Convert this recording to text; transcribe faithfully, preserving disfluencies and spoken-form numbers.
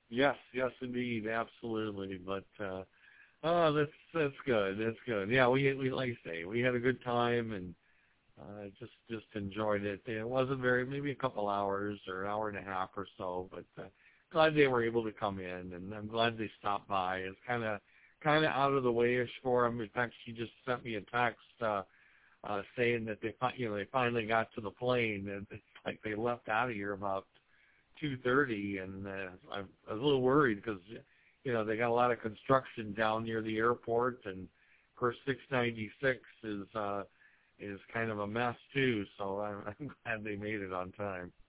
Yes, yes, indeed, absolutely. But uh, oh, that's that's good. That's good. Yeah, we we like I say, we had a good time and uh, just just enjoyed it. It wasn't very, maybe a couple hours or an hour and a half or so, but uh, glad they were able to come in, and I'm glad they stopped by. It's kind of kind of out of the way-ish for them. In fact, she just sent me a text uh, uh, saying that they fi- you know they finally got to the plane, and it's like they left out of here about two thirty, and uh, I, I was a little worried because you know they got a lot of construction down near the airport, and of course six ninety-six is uh, is kind of a mess too. So I'm, I'm glad they made it on time.